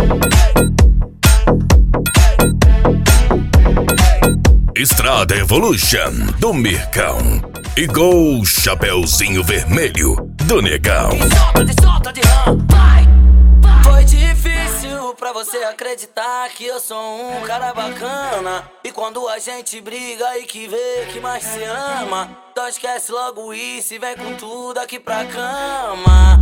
Estrada Evolution do Mircão e Gol Chapeuzinho Vermelho do Negão. Solta de rã, vai. Foi difícil pra você acreditar que eu sou um cara bacana. E quando a gente briga e que vê que mais se ama, então esquece logo isso e vem com tudo aqui pra cama.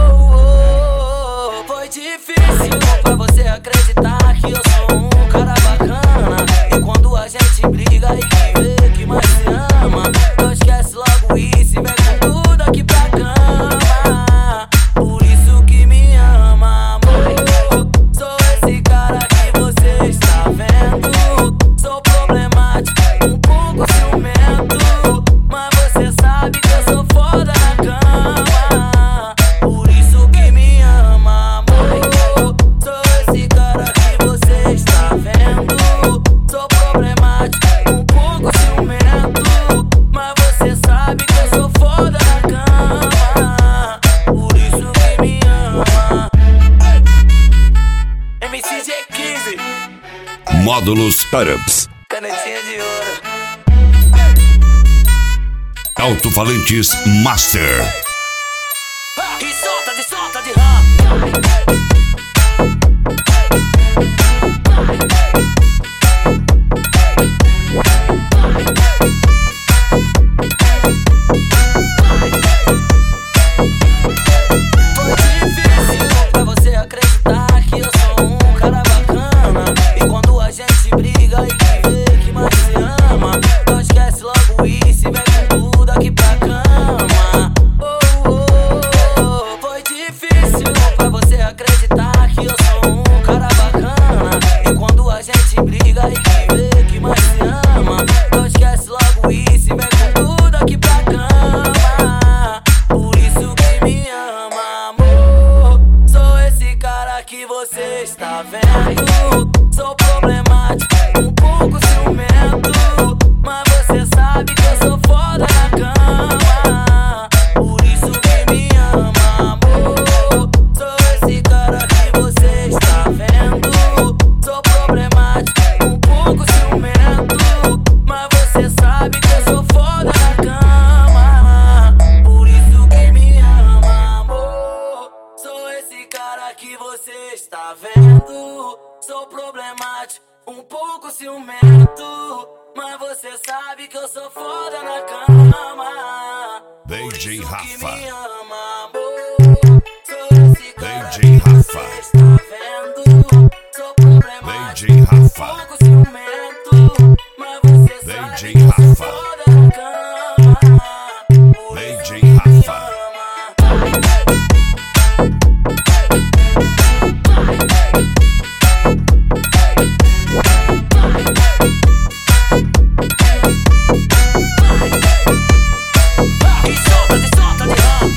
Foi difícil pra você acreditar que eu sou um cara bacana. E quando a gente briga e que vê que mais se ama, então esquece logo isso e vem com tudo aqui pra cama. Por isso que me ama, amor. Sou esse cara que você está vendo. Sou problemático, um pouco ciumento, mas você sabe que eu sou foda na cama. Por isso que me ama, amor. Sou esse cara que você está vendo. Sou problemático, um pouco ciumento, mas você sabe que eu sou foda na cama. Por isso que me ama. MCG15 Módulos Arabs, Canetinha de ouro. Alto-falantes Master. E solta de rã. Foi difícil pra você acreditar que eu sou um cara bacana. E quando a gente briga e que vê que mais se ama, então esquece logo isso e vem com tudo aqui pra cama. Foi difícil pra você acreditar que eu sou um cara bacana. E quando a gente briga e que vê que mais se ama, então esquece logo isso e vem com tudo aqui pra cama. Por isso que me ama, amor. Sou esse cara que você está vendo. Sou problemático, um pouco ciumento, mas você sabe que eu sou foda na cama. Por isso que me ama, amor. Sou esse cara que você está vendo. Sou problemático, um pouco ciumento, mas você sabe que eu sou foda na cama. Por isso que me ama, amor. Sou esse cara que você está vendo. Sou problemático, um pouco ciumento, mas você sabe que eu sou foda na cama. DJ Por isso que Rafa. me ama, amor. Sou esse cara DJ que você Rafa. está vendo. Sou problemático, DJ um Rafa. pouco ciumento, mas você sabe DJ que eu sou Rafa. foda na cama. Por isso DJ que me Rafa. ama. E solta de rã.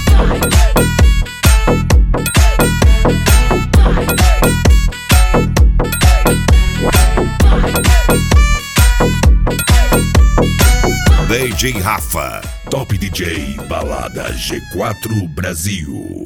DJ Rafa, Top DJ Balada G4 Brasil.